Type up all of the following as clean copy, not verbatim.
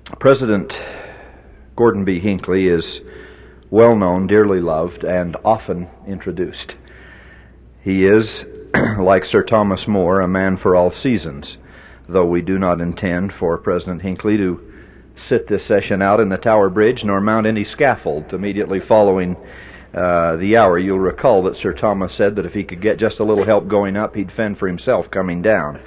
President Gordon B. Hinckley is well known, dearly loved, and often introduced. He is, like Sir Thomas More, a man for all seasons, though we do not intend for President Hinckley to sit this session out in the Tower Bridge nor mount any scaffold immediately following the hour. You'll recall that Sir Thomas said that if he could get just a little help going up, he'd fend for himself coming down.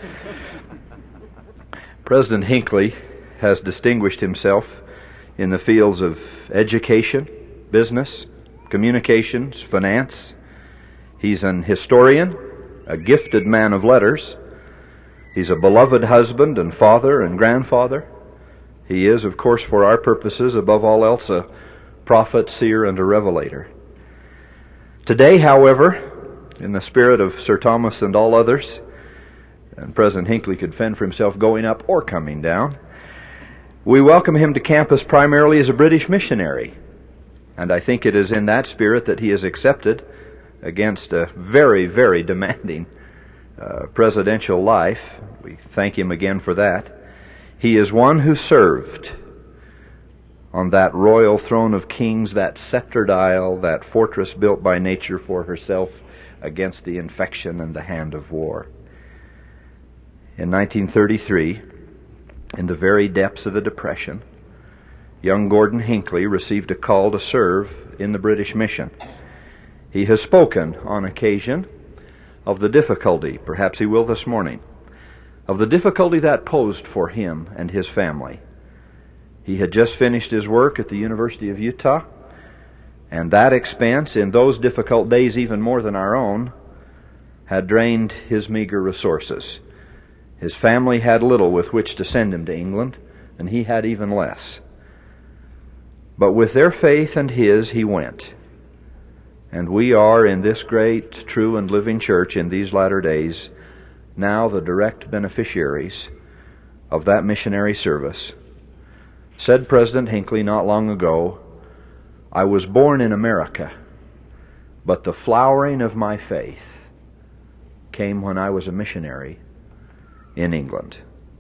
President Hinckley has distinguished himself in the fields of education, business, communications, finance. He's an historian, a gifted man of letters. He's a beloved husband and father and grandfather. He is, of course, for our purposes, above all else, a prophet, seer, and a revelator. Today, however, in the spirit of Sir Thomas and all others, and President Hinckley could fend for himself going up or coming down, we welcome him to campus primarily as a British missionary. And I think it is in that spirit that he is accepted against a very, very demanding presidential life. We thank him again for that. He is one who served on that royal throne of kings, that sceptered isle, that fortress built by nature for herself against the infection and the hand of war. In 1933, in the very depths of the Depression, young Gordon Hinckley received a call to serve in the British mission. He has spoken on occasion of the difficulty, perhaps he will this morning, of the difficulty that posed for him and his family. He had just finished his work at the University of Utah, and that expense, in those difficult days even more than our own, had drained his meager resources. His family had little with which to send him to England, and he had even less. But with their faith and his, he went. And we are, in this great, true, and living church in these latter days, now the direct beneficiaries of that missionary service. Said President Hinckley not long ago, "I was born in America, but the flowering of my faith came when I was a missionary in England."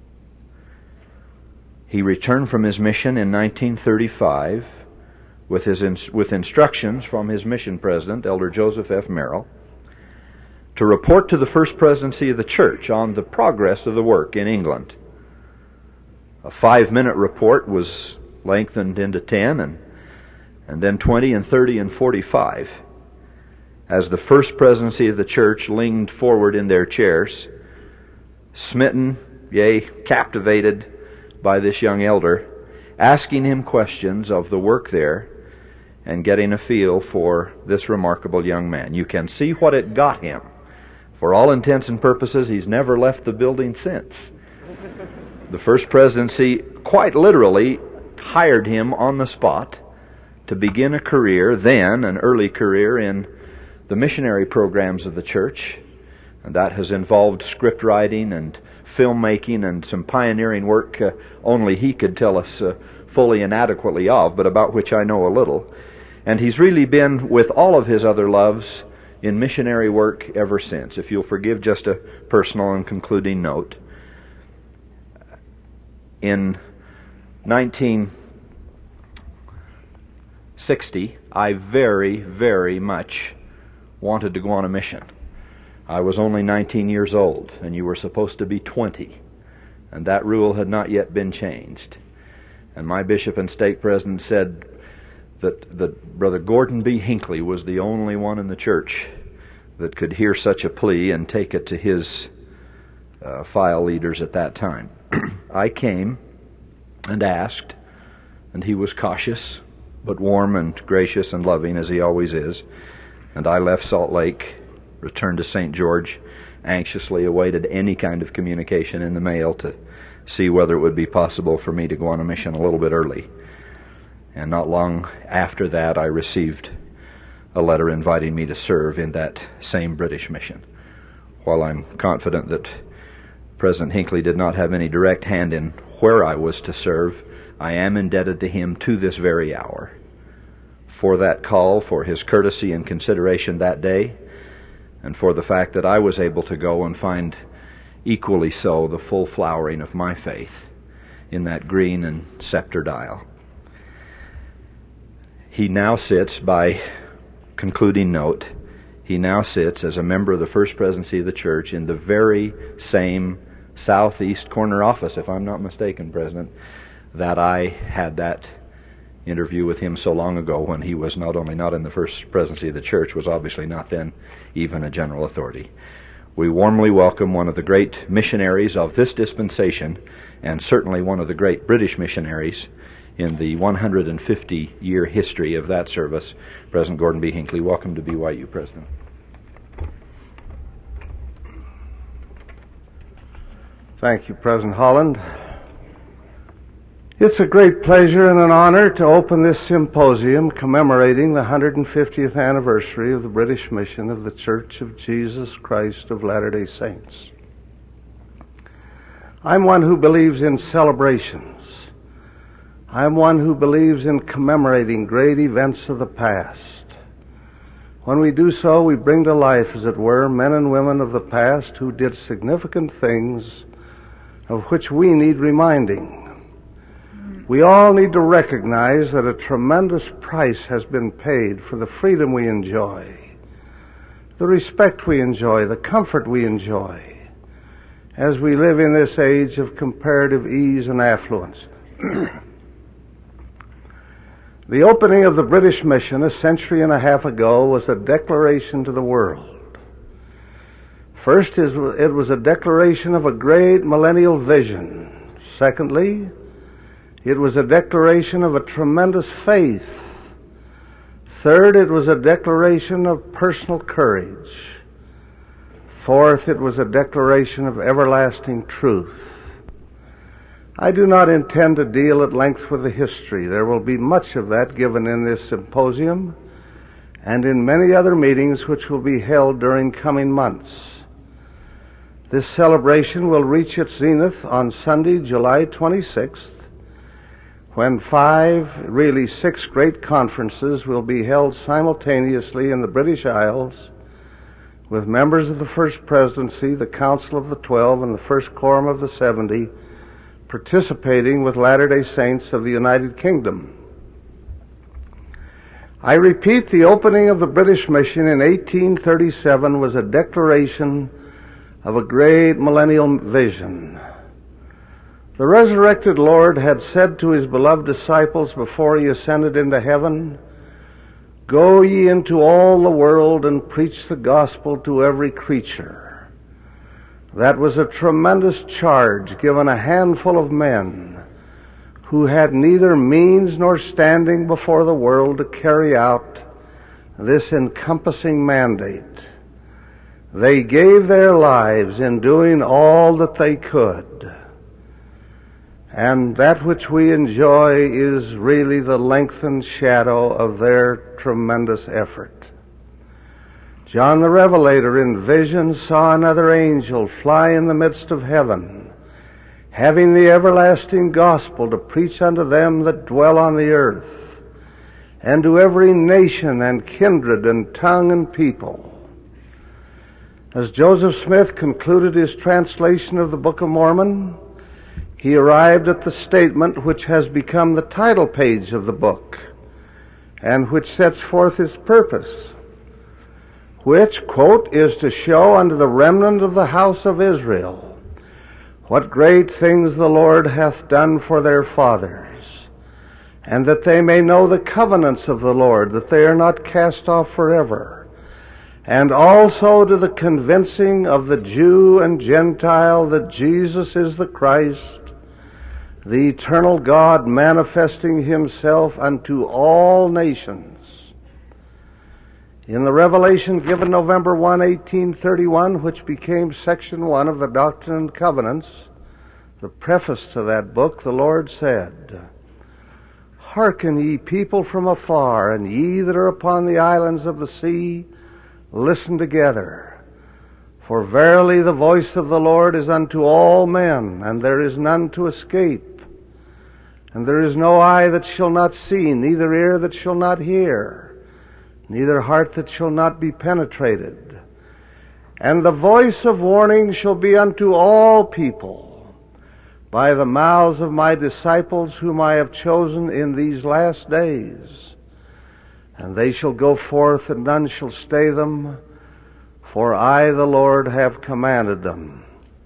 He returned from his mission in 1935 with instructions from his mission president, Elder Joseph F. Merrill, to report to the First Presidency of the Church on the progress of the work in England. A 5-minute report was lengthened into 10 and then 20 and 30 and 45 as the First Presidency of the Church leaned forward in their chairs, smitten, yea, captivated by this young elder, asking him questions of the work there and getting a feel for this remarkable young man. You can see what it got him. For all intents and purposes, he's never left the building since. The First Presidency quite literally hired him on the spot to begin a career, then an early career, in the missionary programs of the church. And that has involved script writing and filmmaking and some pioneering work only he could tell us fully and adequately of, but about which I know a little. And he's really been, with all of his other loves, in missionary work ever since. If you'll forgive just a personal and concluding note. In 1960, I very, very much wanted to go on a mission. I was only 19 years old, and you were supposed to be 20, and that rule had not yet been changed. And my bishop and stake president said that Brother Gordon B. Hinckley was the only one in the church that could hear such a plea and take it to his file leaders at that time. I came and asked, and he was cautious, but warm and gracious and loving, as he always is. And I left Salt Lake, returned to St. George, anxiously awaited any kind of communication in the mail to see whether it would be possible for me to go on a mission a little bit early. And not long after that, I received a letter inviting me to serve in that same British mission. While I'm confident that President Hinckley did not have any direct hand in where I was to serve, I am indebted to him to this very hour for that call, for his courtesy and consideration that day, and for the fact that I was able to go and find equally so the full flowering of my faith in that green and scepter dial. He now sits, by concluding note, he now sits as a member of the First Presidency of the Church in the very same southeast corner office, if I'm not mistaken, President, that I had that interview with him so long ago, when he was not only not in the First Presidency of the Church, was obviously not then even a general authority. We warmly welcome one of the great missionaries of this dispensation, and certainly one of the great British missionaries in the 150-year history of that service, President Gordon B. Hinckley. Welcome to BYU, President. Thank you, President Holland. It's a great pleasure and an honor to open this symposium commemorating the 150th anniversary of the British mission of the Church of Jesus Christ of Latter-day Saints. I'm one who believes in celebrations. I'm one who believes in commemorating great events of the past. When we do so, we bring to life, as it were, men and women of the past who did significant things of which we need reminding. We all need to recognize that a tremendous price has been paid for the freedom we enjoy, the respect we enjoy, the comfort we enjoy, as we live in this age of comparative ease and affluence. The opening of the British mission a century and a half ago was a declaration to the world. First, it was a declaration of a great millennial vision. Secondly, it was a declaration of a tremendous faith. Third, it was a declaration of personal courage. Fourth, it was a declaration of everlasting truth. I do not intend to deal at length with the history. There will be much of that given in this symposium and in many other meetings which will be held during coming months. This celebration will reach its zenith on Sunday, July 26th, when 6 great conferences will be held simultaneously in the British Isles with members of the First Presidency, the Council of the 12, and the First Quorum of the 70 participating with Latter-day Saints of the United Kingdom. I repeat, the opening of the British mission in 1837 was a declaration of a great millennial vision. The resurrected Lord had said to his beloved disciples before he ascended into heaven, "Go ye into all the world and preach the gospel to every creature." That was a tremendous charge given a handful of men who had neither means nor standing before the world to carry out this encompassing mandate. They gave their lives in doing all that they could. And that which we enjoy is really the lengthened shadow of their tremendous effort. John the Revelator in vision saw another angel fly in the midst of heaven, having the everlasting gospel to preach unto them that dwell on the earth, and to every nation and kindred and tongue and people. As Joseph Smith concluded his translation of the Book of Mormon, he arrived at the statement which has become the title page of the book, and which sets forth its purpose, which, quote, is to show unto the remnant of the house of Israel what great things the Lord hath done for their fathers, and that they may know the covenants of the Lord, that they are not cast off forever, and also to the convincing of the Jew and Gentile that Jesus is the Christ, the eternal God manifesting himself unto all nations. In the revelation given November 1, 1831, which became Section 1 of the Doctrine and Covenants, the preface to that book, the Lord said, "Hearken, ye people from afar, and ye that are upon the islands of the sea, listen together. For verily the voice of the Lord is unto all men, and there is none to escape. And there is no eye that shall not see, neither ear that shall not hear, neither heart that shall not be penetrated. And the voice of warning shall be unto all people. by the mouths of my disciples whom I have chosen in these last days. And they shall go forth, and none shall stay them, for I, the Lord, have commanded them.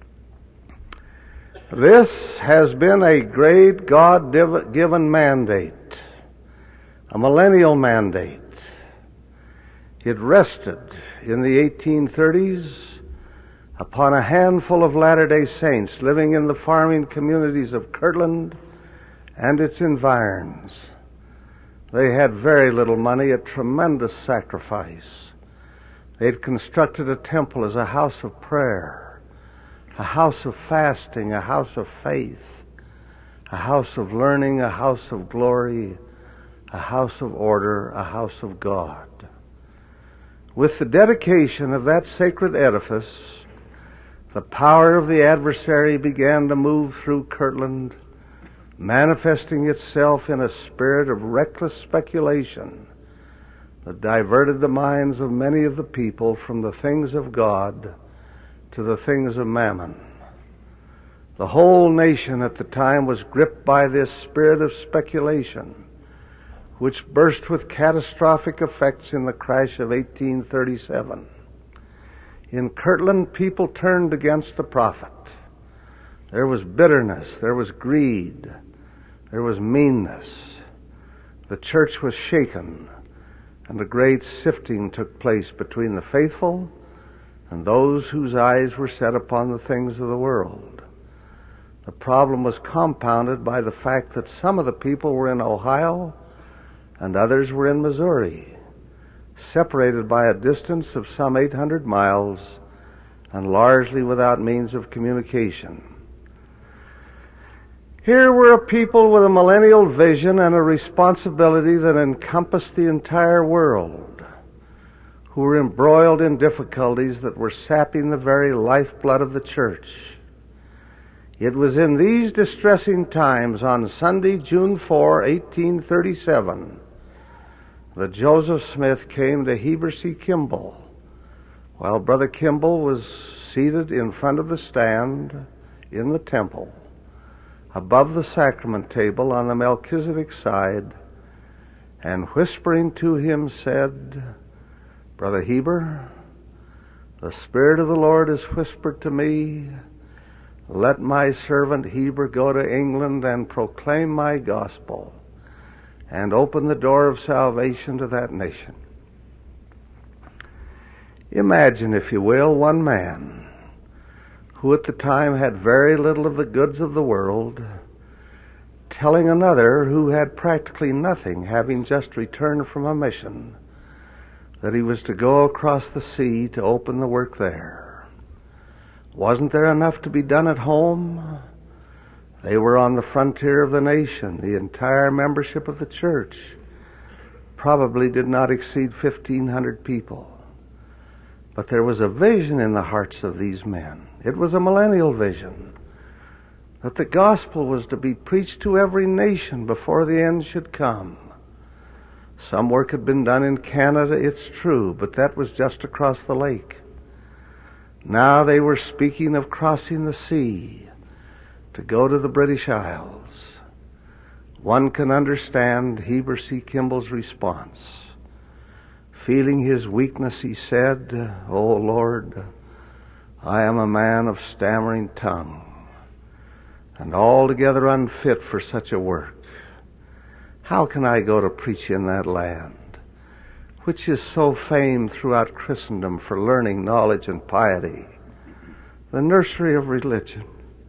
This has been a great God-given mandate, a millennial mandate. It rested in the 1830s upon a handful of Latter-day Saints living in the farming communities of Kirtland and its environs. They had very little money, a tremendous sacrifice. They had constructed a temple as a house of prayer, a house of fasting, a house of faith, a house of learning, a house of glory, a house of order, a house of God. With the dedication of that sacred edifice, the power of the adversary began to move through Kirtland, manifesting itself in a spirit of reckless speculation that diverted the minds of many of the people from the things of God to the things of mammon. The whole nation at the time was gripped by this spirit of speculation, which burst with catastrophic effects in the crash of 1837. In Kirtland, people turned against the prophet. There was bitterness, there was greed, there was meanness. The church was shaken, and a great sifting took place between the faithful and those whose eyes were set upon the things of the world. The problem was compounded by the fact that some of the people were in Ohio and others were in Missouri, separated by a distance of some 800 miles and largely without means of communication. Here were a people with a millennial vision and a responsibility that encompassed the entire world, who were embroiled in difficulties that were sapping the very lifeblood of the church. It was in these distressing times, on Sunday, June 4, 1837, that Joseph Smith came to Heber C. Kimball, while Brother Kimball was seated in front of the stand in the temple, above the sacrament table on the Melchizedek side, and whispering to him said, "Brother Heber, the Spirit of the Lord has whispered to me, let my servant Heber go to England and proclaim my gospel and open the door of salvation to that nation." Imagine, if you will, one man who at the time had very little of the goods of the world telling another who had practically nothing, having just returned from a mission, that he was to go across the sea to open the work there. Wasn't there enough to be done at home? They were on the frontier of the nation. The entire membership of the church probably did not exceed 1,500 people. But there was a vision in the hearts of these men. It was a millennial vision, that the gospel was to be preached to every nation before the end should come. Some work had been done in Canada, it's true, but that was just across the lake. Now they were speaking of crossing the sea to go to the British Isles. One can understand Heber C. Kimball's response. Feeling his weakness, he said, "O Lord, I am a man of stammering tongue, and altogether unfit for such a work. How can I go to preach in that land, which is so famed throughout Christendom for learning, knowledge, and piety, the nursery of religion,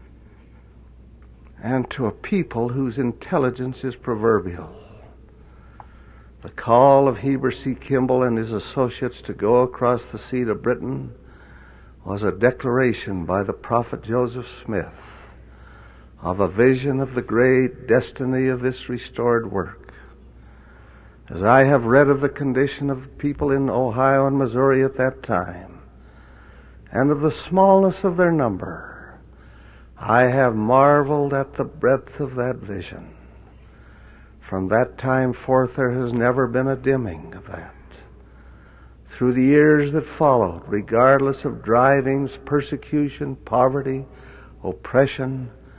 and to a people whose intelligence is proverbial?" The call of Heber C. Kimball and his associates to go across the sea to Britain was a declaration by the prophet Joseph Smith of a vision of the great destiny of this restored work. As I have read of the condition of people in Ohio and Missouri at that time, and of the smallness of their number, I have marveled at the breadth of that vision. From that time forth, there has never been a dimming of that. Through the years that followed, regardless of drivings, persecution, poverty, oppression,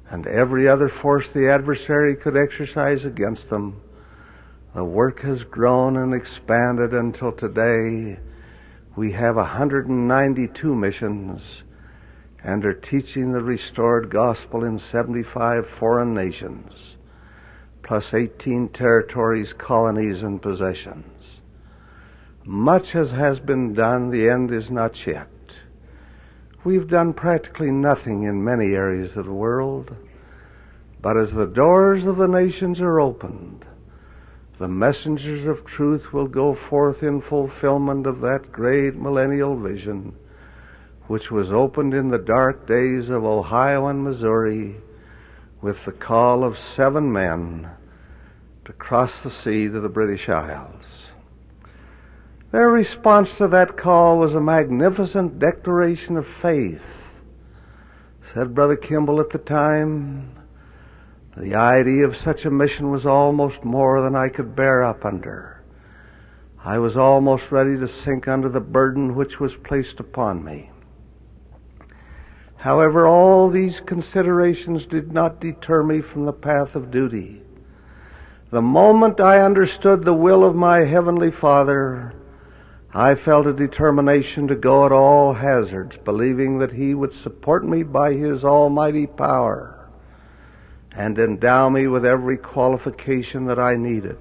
and every other force the adversary could exercise against them, the work has grown and expanded until today we have 192 missions and are teaching the restored gospel in 75 foreign nations, plus 18 territories, colonies, and possessions. Much as has been done, the end is not yet. We've done practically nothing in many areas of the world, but as the doors of the nations are opened, the messengers of truth will go forth in fulfillment of that great millennial vision which was opened in the dark days of Ohio and Missouri with the call of 7 men to cross the sea to the British Isles. Their response to that call was a magnificent declaration of faith. Said Brother Kimball at the time, the idea of such a mission was almost more than I could bear up under. I was almost ready to sink under the burden which was placed upon me. However, all these considerations did not deter me from the path of duty. The moment I understood the will of my Heavenly Father, I felt a determination to go at all hazards, believing that He would support me by His almighty power and endow me with every qualification that I needed.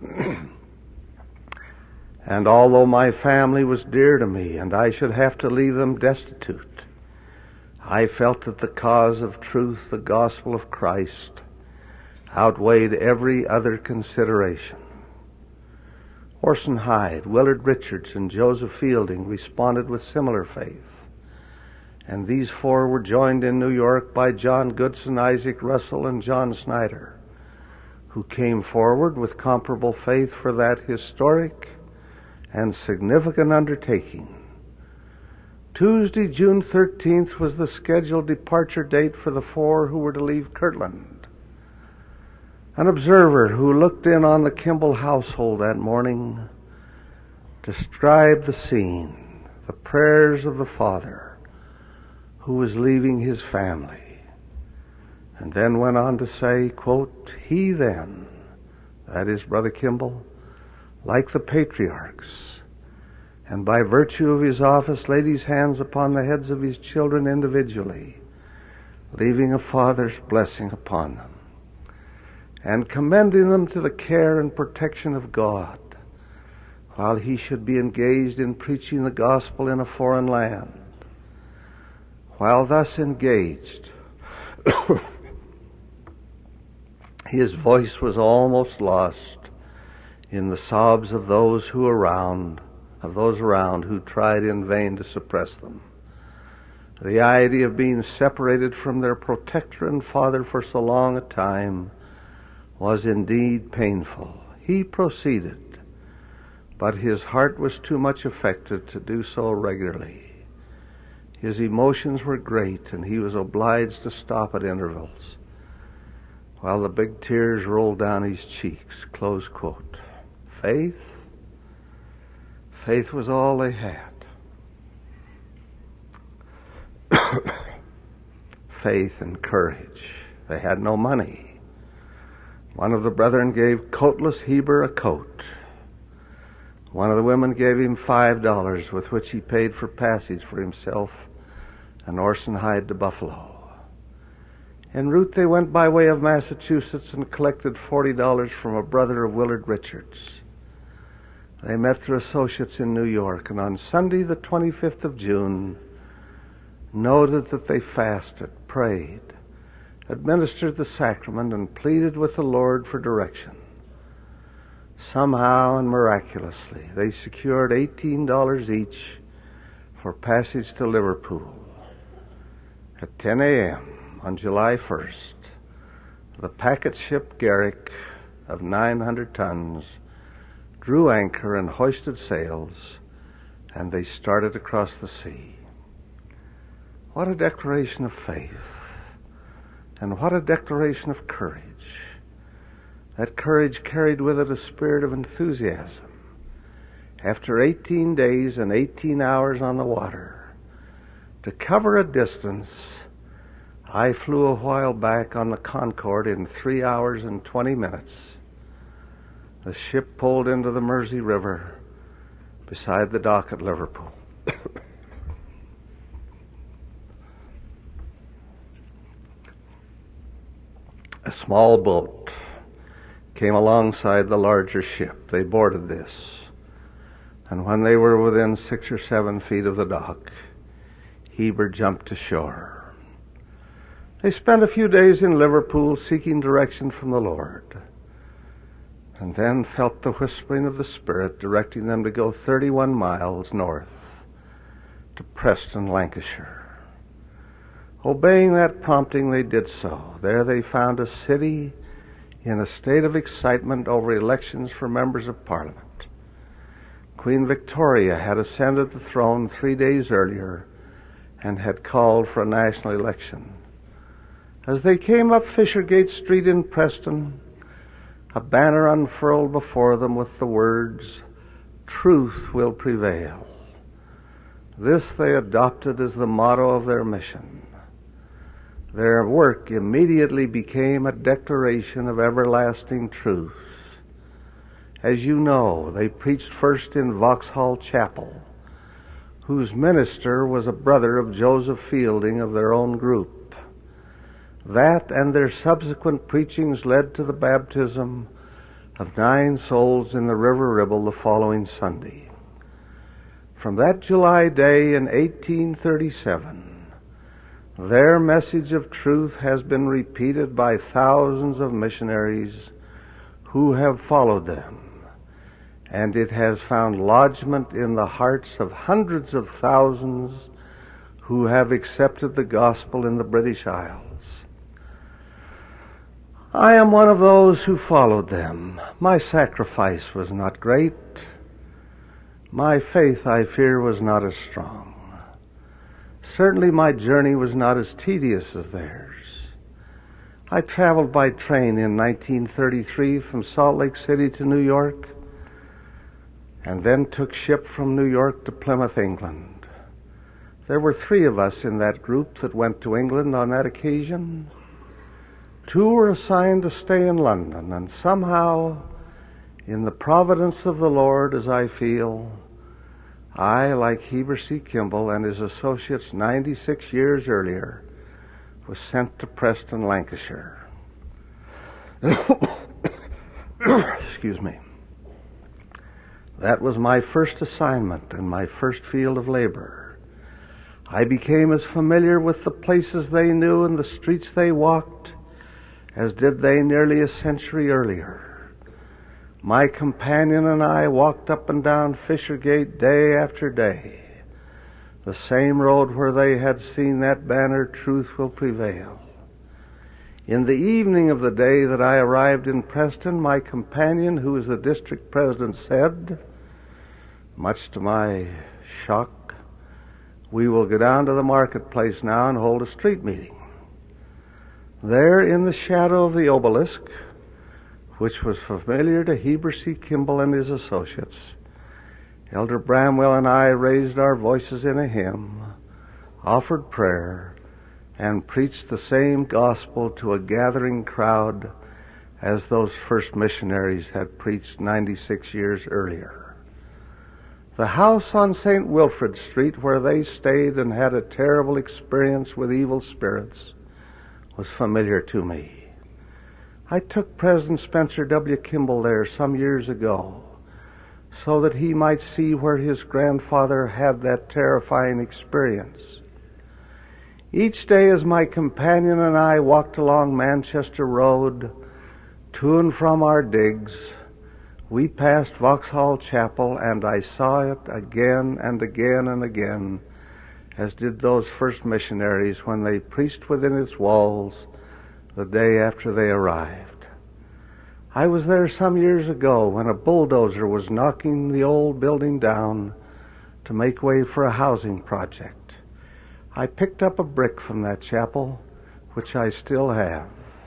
And although my family was dear to me and I should have to leave them destitute, I felt that the cause of truth, the gospel of Christ, outweighed every other consideration. Orson Hyde, Willard Richards, and Joseph Fielding responded with similar faith. And these 4 were joined in New York by John Goodson, Isaac Russell, and John Snyder, who came forward with comparable faith for that historic and significant undertaking. Tuesday, June 13th, was the scheduled departure date for the 4 who were to leave Kirtland. An observer who looked in on the Kimball household that morning described the scene, the prayers of the father who was leaving his family, and then went on to say, quote, "He then," that is Brother Kimball, "like the patriarchs, and by virtue of his office laid his hands upon the heads of his children individually, leaving a father's blessing upon them, and commending them to the care and protection of God, while he should be engaged in preaching the gospel in a foreign land. While thus engaged, his voice was almost lost in the sobs of those around who tried in vain to suppress them. The idea of being separated from their protector and father for so long a time was indeed painful. He proceeded, but his heart was too much affected to do so regularly. His emotions were great, and he was obliged to stop at intervals, while the big tears rolled down his cheeks. Close quote. Faith was all they had. Faith and courage. They had no money. One of the brethren gave coatless Heber a coat. One of the women gave him $5, with which he paid for passage for himself and Orson Hyde to Buffalo. En route they went by way of Massachusetts and collected $40 from a brother of Willard Richards. They met their associates in New York, and on Sunday, the 25th of June, noted that they fasted, prayed, administered the sacrament, and pleaded with the Lord for direction. Somehow and miraculously, they secured $18 each for passage to Liverpool. At 10 a.m. on July 1st, the packet ship Garrick of 900 tons drew anchor and hoisted sails, and they started across the sea. What a declaration of faith, and what a declaration of courage. That courage carried with it a spirit of enthusiasm. After 18 days and 18 hours on the water, to cover a distance I flew a while back on the Concorde in 3 hours and 20 minutes. The ship pulled into the Mersey River beside the dock at Liverpool. A small boat came alongside the larger ship. They boarded this, and when they were within 6 or 7 feet of the dock, Heber jumped ashore. They spent a few days in Liverpool seeking direction from the Lord, and then felt the whispering of the Spirit directing them to go 31 miles north to Preston, Lancashire. Obeying that prompting, they did so. There they found a city in a state of excitement over elections for members of Parliament. Queen Victoria had ascended the throne 3 days earlier and had called for a national election. As they came up Fishergate Street in Preston, a banner unfurled before them with the words, "Truth will prevail." This they adopted as the motto of their mission. Their work immediately became a declaration of everlasting truth. As you know, they preached first in Vauxhall Chapel, whose minister was a brother of Joseph Fielding of their own group. That and their subsequent preachings led to the baptism of 9 souls in the River Ribble the following Sunday. From that July day in 1837, their message of truth has been repeated by thousands of missionaries who have followed them, and it has found lodgment in the hearts of hundreds of thousands who have accepted the gospel in the British Isles. I am one of those who followed them. My sacrifice was not great. My faith, I fear, was not as strong. Certainly my journey was not as tedious as theirs. I traveled by train in 1933 from Salt Lake City to New York, and then took ship from New York to Plymouth, England. There were 3 of us in that group that went to England on that occasion. 2 were assigned to stay in London, and somehow, in the providence of the Lord, as I feel, I, like Heber C. Kimball and his associates 96 years earlier, was sent to Preston, Lancashire. Excuse me. That was my first assignment and my first field of labor. I became as familiar with the places they knew and the streets they walked as did they nearly a century earlier. My companion and I walked up and down Fishergate day after day, the same road where they had seen that banner, "Truth will prevail." In the evening of the day that I arrived in Preston, my companion, who was the district president, said, much to my shock, "We will go down to the marketplace now and hold a street meeting." There, in the shadow of the obelisk, which was familiar to Heber C. Kimball and his associates, Elder Bramwell and I raised our voices in a hymn, offered prayer, and preached the same gospel to a gathering crowd as those first missionaries had preached 96 years earlier. The house on St. Wilfrid Street where they stayed and had a terrible experience with evil spirits was familiar to me. I took President Spencer W. Kimball there some years ago so that he might see where his grandfather had that terrifying experience. Each day as my companion and I walked along Manchester Road to and from our digs, we passed Vauxhall Chapel, and I saw it again and again and again, as did those first missionaries when they preached within its walls the day after they arrived. I was there some years ago when a bulldozer was knocking the old building down to make way for a housing project. I picked up a brick from that chapel, which I still have.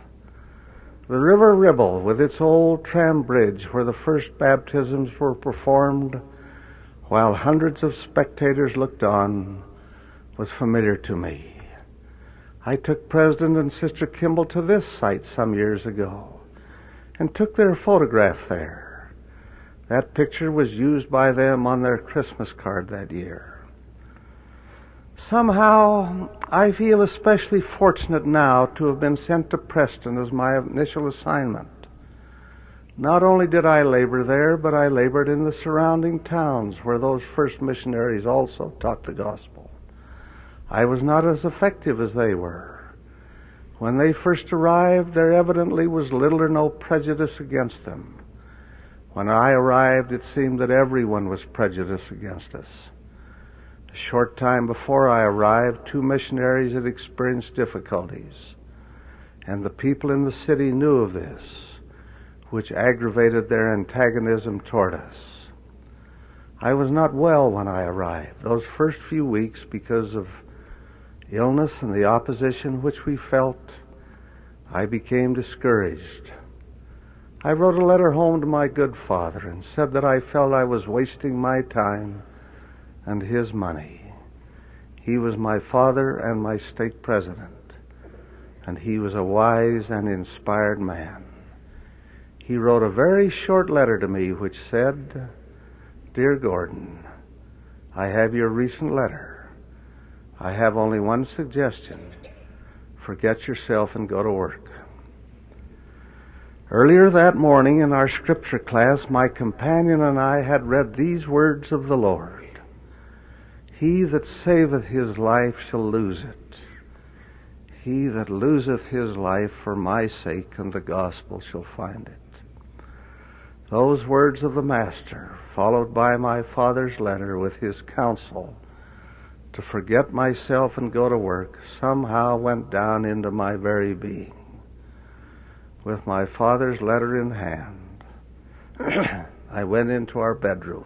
The River Ribble, with its old tram bridge where the first baptisms were performed while hundreds of spectators looked on, was familiar to me. I took President and Sister Kimball to this site some years ago and took their photograph there. That picture was used by them on their Christmas card that year. Somehow, I feel especially fortunate now to have been sent to Preston as my initial assignment. Not only did I labor there, but I labored in the surrounding towns where those first missionaries also taught the gospel. I was not as effective as they were. When they first arrived, there evidently was little or no prejudice against them. When I arrived, it seemed that everyone was prejudiced against us. A short time before I arrived, 2 missionaries had experienced difficulties, and the people in the city knew of this, which aggravated their antagonism toward us. I was not well when I arrived. Those first few weeks, because of illness and the opposition which we felt, I became discouraged. I wrote a letter home to my good father and said that I felt I was wasting my time and his money. He was my father and my state president, and he was a wise and inspired man. He wrote a very short letter to me which said, "Dear Gordon, I have your recent letter. I have only one suggestion. Forget yourself and go to work." Earlier that morning in our scripture class, my companion and I had read these words of the Lord. "He that saveth his life shall lose it. He that loseth his life for my sake and the gospel shall find it." Those words of the Master, followed by my father's letter with his counsel to forget myself and go to work, somehow went down into my very being. With my father's letter in hand, I went into our bedroom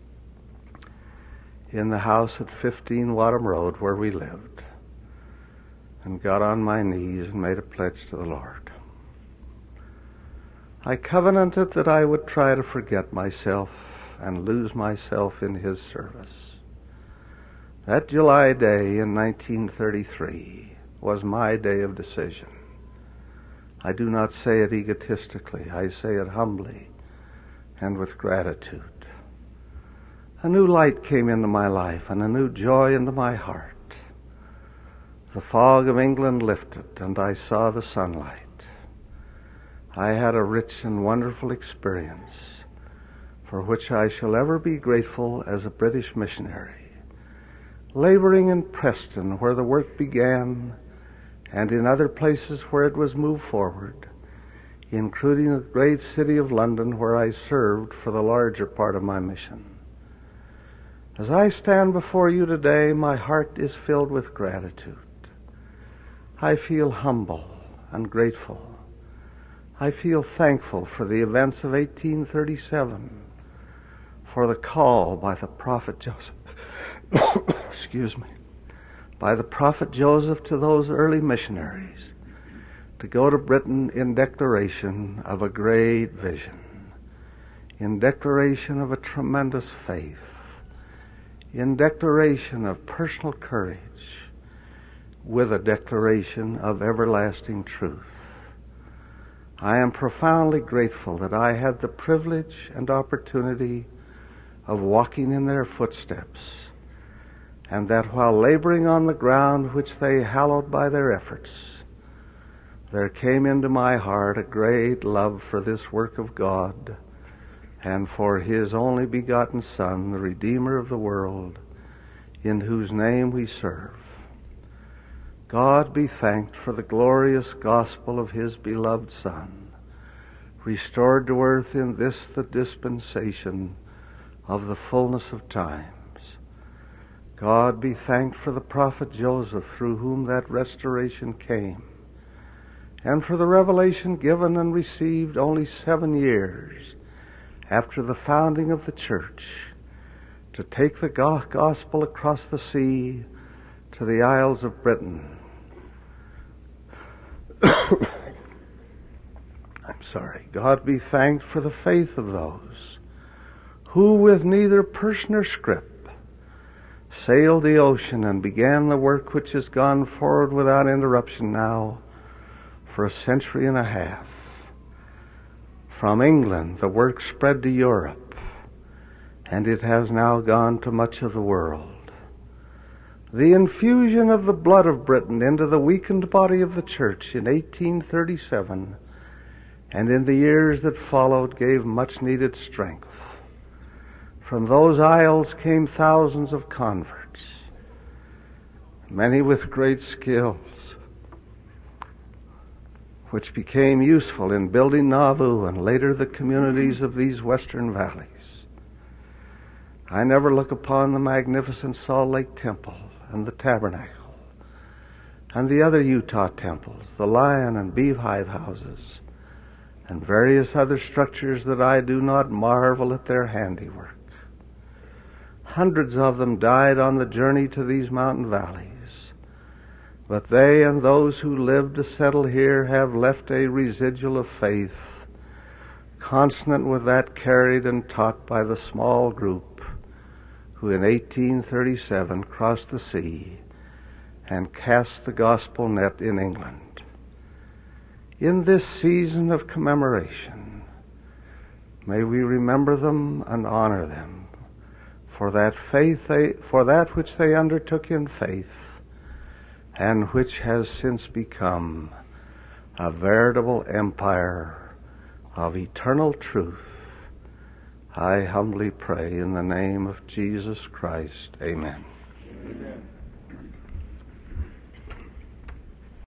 in the house at 15 Wadham Road where we lived, and got on my knees and made a pledge to the Lord. I covenanted that I would try to forget myself and lose myself in his service. That July day in 1933 was my day of decision. I do not say it egotistically. I say it humbly and with gratitude. A new light came into my life and a new joy into my heart. The fog of England lifted and I saw the sunlight. I had a rich and wonderful experience for which I shall ever be grateful as a British missionary, laboring in Preston where the work began and in other places where it was moved forward, including the great city of London where I served for the larger part of my mission. As I stand before you today, my heart is filled with gratitude. I feel humble and grateful. I feel thankful for the events of 1837, for the call by the prophet Joseph, by the prophet Joseph to those early missionaries to go to Britain in declaration of a great vision, in declaration of a tremendous faith, in declaration of personal courage, with a declaration of everlasting truth. I am profoundly grateful that I had the privilege and opportunity of walking in their footsteps, and that while laboring on the ground which they hallowed by their efforts, there came into my heart a great love for this work of God and for his only begotten Son, the Redeemer of the world, in whose name we serve. God be thanked for the glorious gospel of his beloved Son, restored to earth in this the dispensation of the fullness of times. God be thanked for the prophet Joseph, through whom that restoration came, and for the revelation given and received only 7 years after the founding of the church, to take the gospel across the sea to the Isles of Britain. God be thanked for the faith of those who, with neither purse nor scrip, sailed the ocean and began the work which has gone forward without interruption now for a century and a half. From England, the work spread to Europe, and it has now gone to much of the world. The infusion of the blood of Britain into the weakened body of the church in 1837 and in the years that followed gave much needed strength. From those isles came thousands of converts, many with great skills, which became useful in building Nauvoo and later the communities of these western valleys. I never look upon the magnificent Salt Lake Temple and the Tabernacle and the other Utah temples, the Lion and Beehive houses, and various other structures that I do not marvel at their handiwork. Hundreds of them died on the journey to these mountain valleys, but they and those who lived to settle here have left a residual of faith, consonant with that carried and taught by the small group who in 1837 crossed the sea and cast the gospel net in England. In this season of commemoration, may we remember them and honor them for that which they undertook in faith, and which has since become a veritable empire of eternal truth. I humbly pray in the name of Jesus Christ. Amen. Amen.